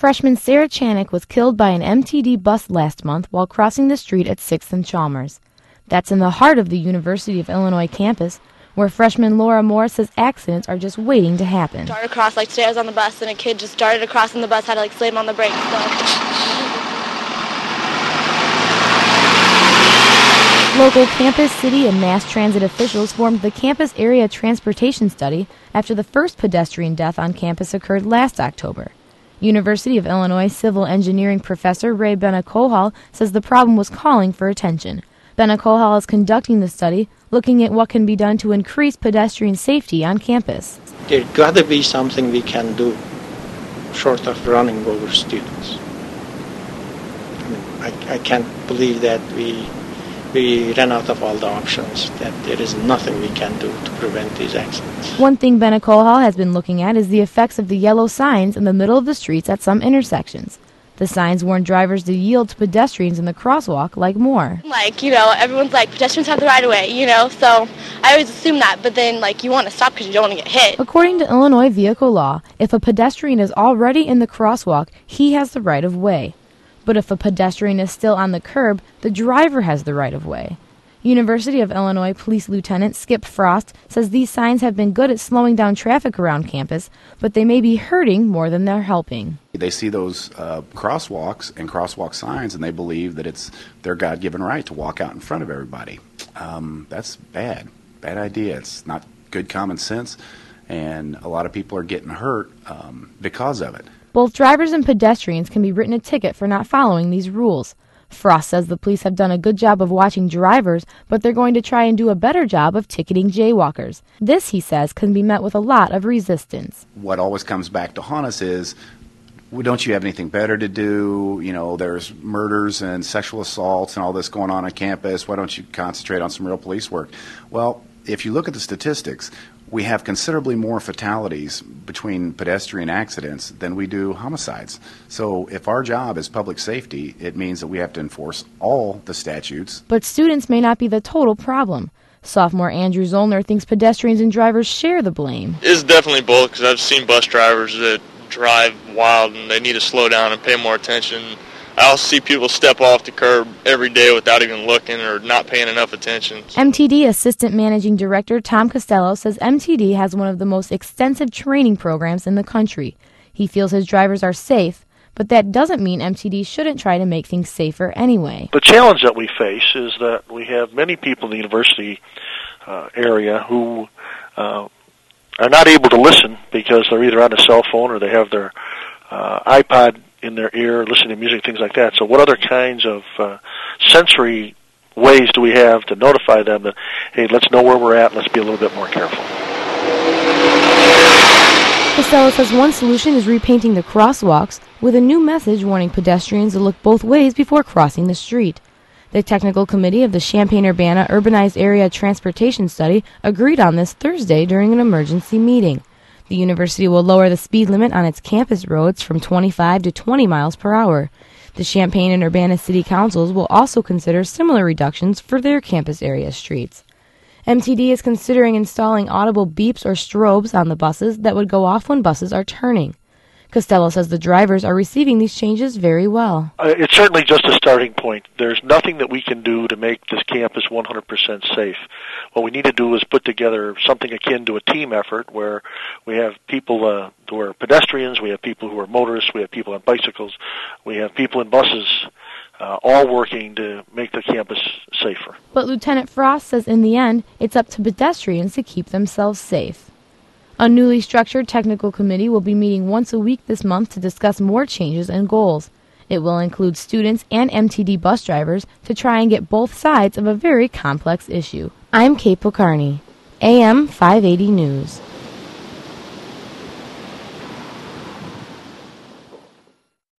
Freshman Sarah Chanik was killed by an MTD bus last month while crossing the street at 6th and Chalmers. That's in the heart of the University of Illinois campus, where freshman Laura Moore says accidents are just waiting to happen. Darted across, like today I was on the bus and a kid just darted across on the bus, had to like slam on the brakes. Local campus, city, and mass transit officials formed the Campus Area Transportation Study after the first pedestrian death on campus occurred last October. University of Illinois civil engineering professor Ray Benacohal says the problem was calling for attention. Benacohal is conducting the study, looking at what can be done to increase pedestrian safety on campus. There's got to be something we can do short of running over students. I can't believe that we ran out of all the options, that there is nothing we can do to prevent these accidents. One thing Benacohal has been looking at is the effects of the yellow signs in the middle of the streets at some intersections. The signs warn drivers to yield to pedestrians in the crosswalk like Moore. Everyone's like, pedestrians have the right of way, so I always assume that, but then, you want to stop because you don't want to get hit. According to Illinois vehicle law, if a pedestrian is already in the crosswalk, he has the right of way. But if a pedestrian is still on the curb, the driver has the right of way. University of Illinois Police Lieutenant Skip Frost says these signs have been good at slowing down traffic around campus, but they may be hurting more than they're helping. They see those crosswalks and crosswalk signs, and they believe that it's their God-given right to walk out in front of everybody. That's bad idea. It's not good common sense, and a lot of people are getting hurt because of it. Both drivers and pedestrians can be written a ticket for not following these rules. Frost says the police have done a good job of watching drivers, but they're going to try and do a better job of ticketing jaywalkers. This, he says, can be met with a lot of resistance. What always comes back to haunt us is, well, don't you have anything better to do? There's murders and sexual assaults and all this going on campus. Why don't you concentrate on some real police work? Well, if you look at the statistics, we have considerably more fatalities between pedestrian accidents than we do homicides. So if our job is public safety, it means that we have to enforce all the statutes. But students may not be the total problem. Sophomore Andrew Zollner thinks pedestrians and drivers share the blame. It's definitely both, because I've seen bus drivers that drive wild and they need to slow down and pay more attention. I also see people step off the curb every day without even looking or not paying enough attention. MTD Assistant Managing Director Tom Costello says MTD has one of the most extensive training programs in the country. He feels his drivers are safe, but that doesn't mean MTD shouldn't try to make things safer anyway. The challenge that we face is that we have many people in the university area who are not able to listen because they're either on a cell phone or they have their iPod in their ear, listening to music, things like that. So what other kinds of sensory ways do we have to notify them that, hey, let's know where we're at, let's be a little bit more careful? Costello says one solution is repainting the crosswalks with a new message warning pedestrians to look both ways before crossing the street. The technical committee of the Champaign-Urbana Urbanized Area Transportation Study agreed on this Thursday during an emergency meeting. The university will lower the speed limit on its campus roads from 25 to 20 miles per hour. The Champaign and Urbana city councils will also consider similar reductions for their campus area streets. MTD is considering installing audible beeps or strobes on the buses that would go off when buses are turning. Costello says the drivers are receiving these changes very well. It's certainly just a starting point. There's nothing that we can do to make this campus 100% safe. What we need to do is put together something akin to a team effort where we have people who are pedestrians, we have people who are motorists, we have people on bicycles, we have people in buses, all working to make the campus safer. But Lieutenant Frost says in the end, it's up to pedestrians to keep themselves safe. A newly structured technical committee will be meeting once a week this month to discuss more changes and goals. It will include students and MTD bus drivers to try and get both sides of a very complex issue. I'm Kate Pocarni, AM 580 News.